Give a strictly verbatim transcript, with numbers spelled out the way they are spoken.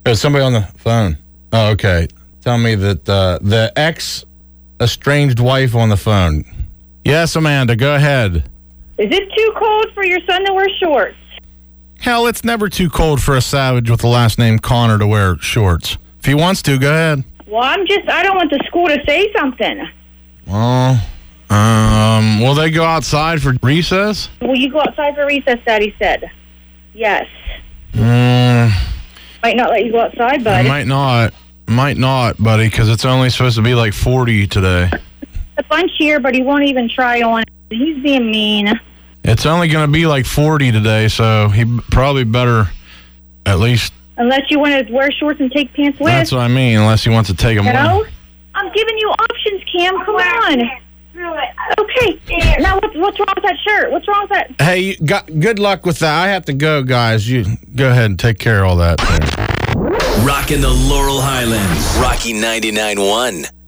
There's somebody on the phone. Oh, okay. Tell me that uh, the ex-estranged wife on the phone. Yes, Amanda, go ahead. Is it too cold for your son to wear shorts? Hell, it's never too cold for a savage with the last name Connor to wear shorts. If he wants to, go ahead. Well, I'm just, I don't want the school to say something. Well, um, will they go outside for recess? Will you go outside for recess, Daddy said? Yes. Mm, Might not let you go outside, bud. might not. Might not, buddy, because it's only supposed to be like forty today. A bunch here, but he won't even try on. He's being mean. It's only going to be like forty today, so he probably better at least... Unless you want to wear shorts and take pants with. That's what I mean, unless he wants to take them You know? with. I'm giving you options, Cam. Come on. Okay. Now, what's, what's wrong with that shirt? What's wrong with that? Hey, you got, good luck with that. I have to go, guys. You go ahead and take care of all that. Rockin' the Laurel Highlands. Rocky ninety-nine point one.